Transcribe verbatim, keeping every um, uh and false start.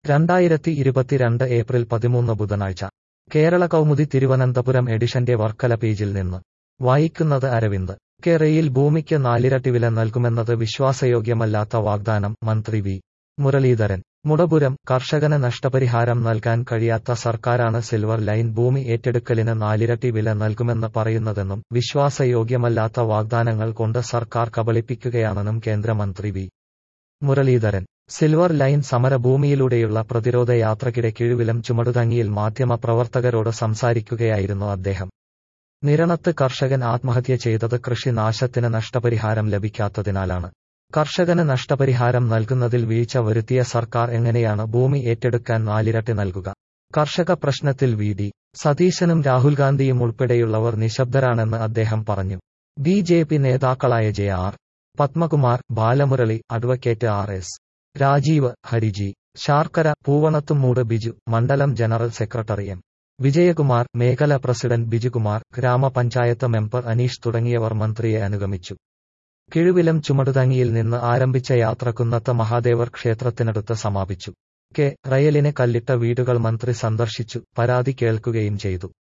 രണ്ടായിരത്തി ഇരുപത്തിരണ്ട് ഏപ്രിൽ പതിമൂന്ന് ബുധനാഴ്ച കേരള കൗമുദി തിരുവനന്തപുരം എഡിഷന്റെ വർക്കല പേജിൽ നിന്ന് വായിക്കുന്നത് അരവിന്ദ്. കേരയിൽ ഭൂമിക്ക് നാലിരട്ടി വില നൽകുമെന്നത് വിശ്വാസയോഗ്യമല്ലാത്ത വാഗ്ദാനം, മന്ത്രി വി. മുരളീധരൻ. മുടപുരം കർഷകന് നഷ്ടപരിഹാരം നൽകാൻ കഴിയാത്ത സർക്കാരാണ് സിൽവർ ലൈൻ ഭൂമി ഏറ്റെടുക്കലിന് നാലിരട്ടി വില നൽകുമെന്ന് പറയുന്നതെന്നും വിശ്വാസയോഗ്യമല്ലാത്ത വാഗ്ദാനങ്ങൾ കൊണ്ട് സർക്കാർ കബളിപ്പിക്കുകയാണെന്നും കേന്ദ്രമന്ത്രി വി. മുരളീധരൻ. സിൽവർ ലൈൻ സമരഭൂമിയിലൂടെയുള്ള പ്രതിരോധ യാത്രയ്ക്കിടെ കിഴുവിലം ചുമടുതങ്ങിയിൽ മാധ്യമപ്രവർത്തകരോട് സംസാരിക്കുകയായിരുന്നു അദ്ദേഹം. നിരണത്ത് കർഷകൻ ആത്മഹത്യ ചെയ്തത് കൃഷി നാശത്തിന് നഷ്ടപരിഹാരം ലഭിക്കാത്തതിനാലാണ്. കർഷകന് നഷ്ടപരിഹാരം നൽകുന്നതിൽ വീഴ്ച വരുത്തിയ സർക്കാർ എങ്ങനെയാണ് ഭൂമി ഏറ്റെടുക്കാൻ നാലിരട്ടി നൽകുക? കർഷക പ്രശ്നത്തിൽ വി ഡി സതീശനും രാഹുൽ ഗാന്ധിയും ഉൾപ്പെടെയുള്ളവർ നിശബ്ദരാണെന്ന് അദ്ദേഹം പറഞ്ഞു. ബി ജെ പി നേതാക്കളായ J R Padmakumar, Balamurali, advocate R S Rajeev, Hariji Sharkkara, Poovanathummoodu Biju, മണ്ഡലം ജനറൽ സെക്രട്ടറി എം വിജയകുമാർ, മേഖല പ്രസിഡന്റ് ബിജുകുമാർ, ഗ്രാമപഞ്ചായത്ത് മെമ്പർ അനീഷ് തുടങ്ങിയവർ മന്ത്രിയെ അനുഗമിച്ചു. കിഴുവിലം ചുമടുതങ്ങിയിൽ നിന്ന് ആരംഭിച്ച യാത്ര കുന്നത്ത് മഹാദേവർ ക്ഷേത്രത്തിനടുത്ത് സമാപിച്ചു. കെ റയലിന് കല്ലിട്ട വീടുകൾ മന്ത്രി സന്ദർശിച്ചു, പരാതി കേൾക്കുകയും ചെയ്തു.